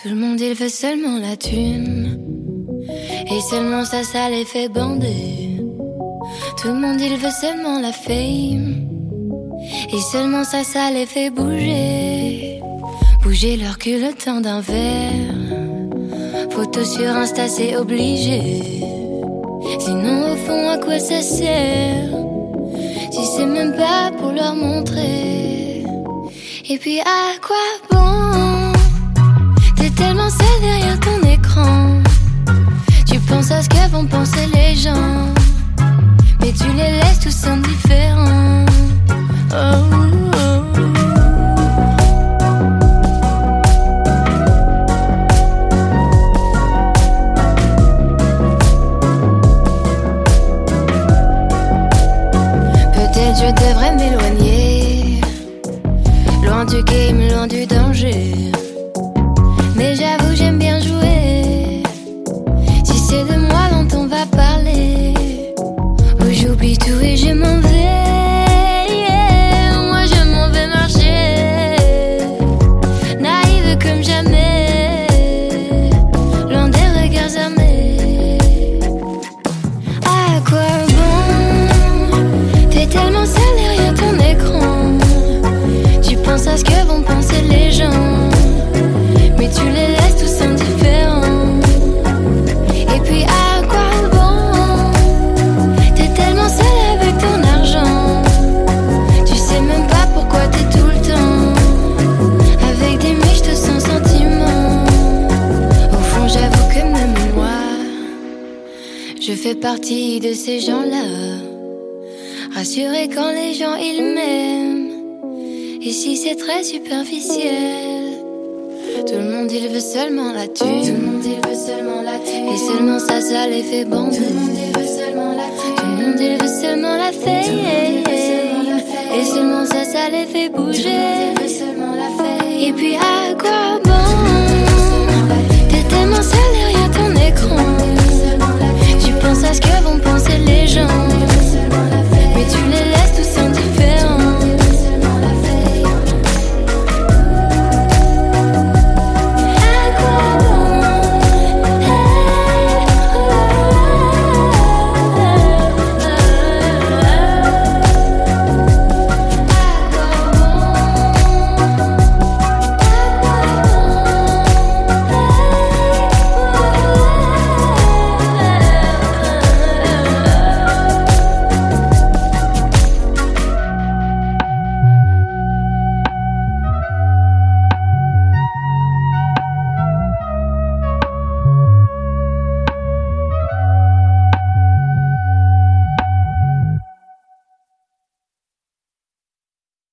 Tout le monde il veut seulement la thune, et seulement ça les fait bander. Tout le monde il veut seulement la fame, et seulement ça les fait bouger. Bouger leur cul le temps d'un verre, photo sur Insta c'est obligé. Sinon au fond à quoi ça sert, si c'est même pas pour leur montrer. Et puis à quoi bon, t'es tellement seul derrière ton écran. Tu penses à ce que vont penser les gens, mais tu les laisses tous indifférents. Oh, oh. Peut-être je devrais m'éloigner, loin du game, loin du danger. Mais j'avoue j'aime bien jouer, si c'est de moi dont on va parler. Oh j'oublie tout et je m'en vais, yeah. Moi je m'en vais marcher, naïve comme jamais, loin des regards armés. À quoi bon, t'es tellement seul derrière ton écran. Tu penses à ce que vont penser les gens, mais tu les laisses tous indifférents. Et puis à quoi bon, t'es tellement seul avec ton argent. Tu sais même pas pourquoi t'es tout le temps avec des miches sans sentiment. Au fond j'avoue que même moi, je fais partie de ces gens-là, rassurés quand les gens ils m'aiment. Ici c'est très superficiel. Tout le monde il veut seulement la thune, tout le monde il veut seulement la thune, et seulement ça les fait bander. Tout le monde il veut seulement la thune, tout le monde il veut seulement la fame, et seulement ça les fait bouger. Et puis à quoi bon, t'es tellement seul derrière ton écran.